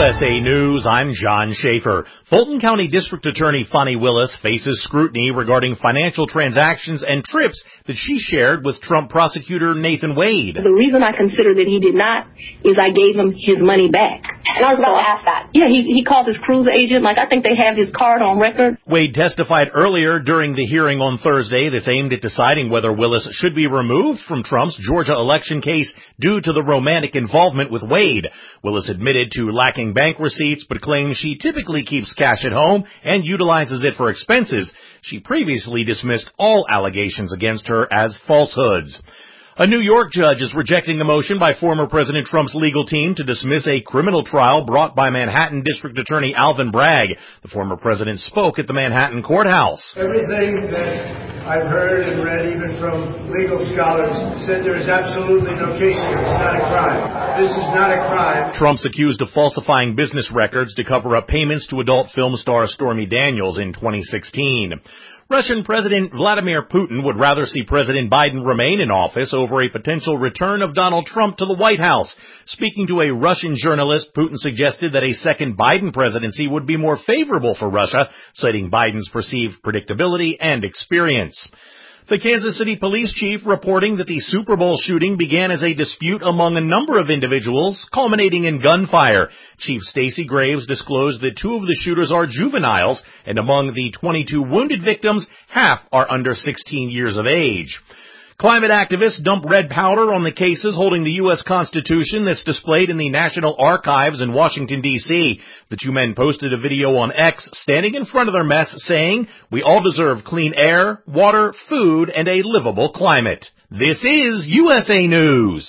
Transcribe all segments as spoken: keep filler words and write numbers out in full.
S A News, I'm John Schaefer. Fulton County District Attorney Fani Willis faces scrutiny regarding financial transactions and trips that she shared with Trump prosecutor Nathan Wade. The reason I consider that he did not is I gave him his money back. And I was about to ask that. Yeah, he, he called his cruise agent. Like, I think they have his card on record. Wade testified earlier during the hearing on Thursday that's aimed at deciding whether Willis should be removed from Trump's Georgia election case due to the romantic involvement with Wade. Willis admitted to lacking bank receipts, but claims she typically keeps cash at home and utilizes it for expenses. She previously dismissed all allegations against her as falsehoods. A New York judge is rejecting a motion by former President Trump's legal team to dismiss a criminal trial brought by Manhattan District Attorney Alvin Bragg. The former president spoke at the Manhattan courthouse. Everything that I've heard and read, even from legal scholars, said there is absolutely no case here. It's not a crime. This is not a crime. Trump's accused of falsifying business records to cover up payments to adult film star Stormy Daniels in twenty sixteen. Russian President Vladimir Putin would rather see President Biden remain in office over a potential return of Donald Trump to the White House. Speaking to a Russian journalist, Putin suggested that a second Biden presidency would be more favorable for Russia, citing Biden's perceived predictability and experience. The Kansas City police chief reporting that the Super Bowl shooting began as a dispute among a number of individuals, culminating in gunfire. Chief Stacey Graves disclosed that two of the shooters are juveniles, and among the twenty-two wounded victims, half are under sixteen years of age. Climate activists dump red powder on the cases holding the U S Constitution that's displayed in the National Archives in Washington, D C The two men posted a video on X standing in front of their mess saying, "We all deserve clean air, water, food, and a livable climate." This is U S A News.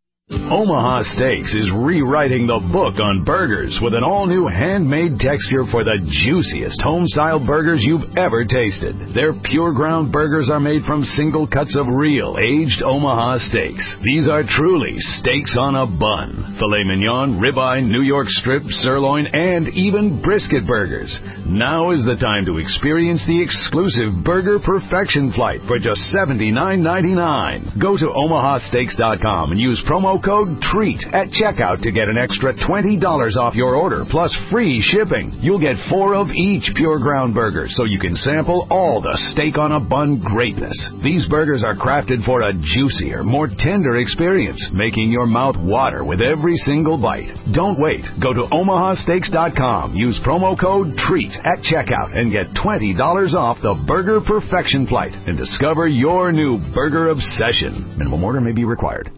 Omaha Steaks is rewriting the book on burgers with an all-new handmade texture for the juiciest home-style burgers you've ever tasted. Their pure ground burgers are made from single cuts of real, aged Omaha steaks. These are truly steaks on a bun. Filet mignon, ribeye, New York strip, sirloin, and even brisket burgers. Now is the time to experience the exclusive Burger Perfection Flight for just seventy-nine ninety-nine. Go to omaha steaks dot com and use promo code TREAT at checkout to get an extra twenty dollars off your order, plus free shipping. You'll get four of each pure ground burger, so you can sample all the steak on a bun greatness. These burgers are crafted for a juicier, more tender experience, making your mouth water with every single bite. Don't wait. Go to omaha steaks dot com, use promo code TREAT at checkout, and get twenty dollars off the Burger Perfection Flight and discover your new burger obsession. Minimum order may be required.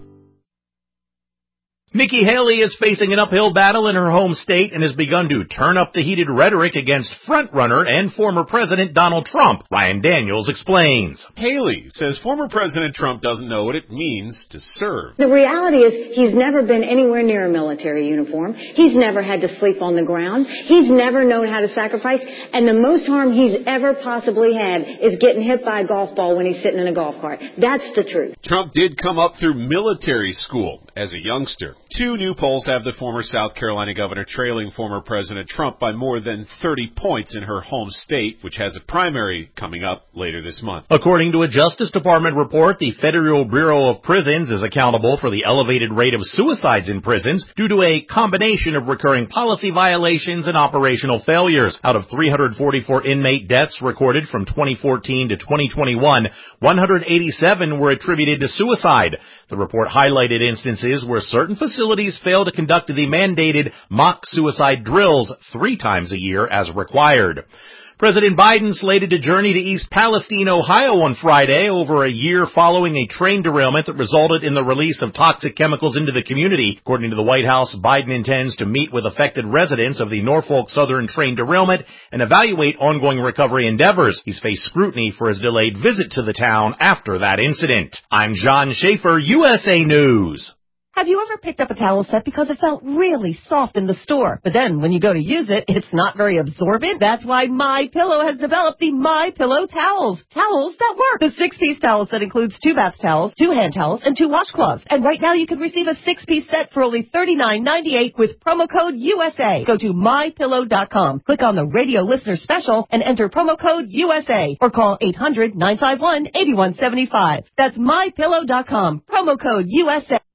Nikki Haley is facing an uphill battle in her home state and has begun to turn up the heated rhetoric against frontrunner and former President Donald Trump. Ryan Daniels explains. Haley says former President Trump doesn't know what it means to serve. The reality is he's never been anywhere near a military uniform. He's never had to sleep on the ground. He's never known how to sacrifice. And the most harm he's ever possibly had is getting hit by a golf ball when he's sitting in a golf cart. That's the truth. Trump did come up through military school as a youngster. Two new polls have the former South Carolina governor trailing former President Trump by more than thirty points in her home state, which has a primary coming up later this month. According to a Justice Department report, the Federal Bureau of Prisons is accountable for the elevated rate of suicides in prisons due to a combination of recurring policy violations and operational failures. Out of three hundred forty-four inmate deaths recorded from twenty fourteen to twenty twenty-one, one hundred eighty-seven were attributed to suicide. The report highlighted instances where certain facilities fail to conduct the mandated mock suicide drills three times a year as required. President Biden slated to journey to East Palestine, Ohio on Friday, over a year following a train derailment that resulted in the release of toxic chemicals into the community. According to the White House, Biden intends to meet with affected residents of the Norfolk Southern train derailment and evaluate ongoing recovery endeavors. He's faced scrutiny for his delayed visit to the town after that incident. I'm John Schaefer, U S A News. Have you ever picked up a towel set because it felt really soft in the store, but then when you go to use it, it's not very absorbent? That's why MyPillow has developed the MyPillow towels. Towels that work. The six-piece towel set includes two bath towels, two hand towels, and two washcloths. And right now you can receive a six-piece set for only thirty-nine ninety-eight with promo code U S A. Go to my pillow dot com, click on the radio listener special, and enter promo code U S A, or call eight hundred nine five one eight one seven five. That's my pillow dot com, promo code U S A.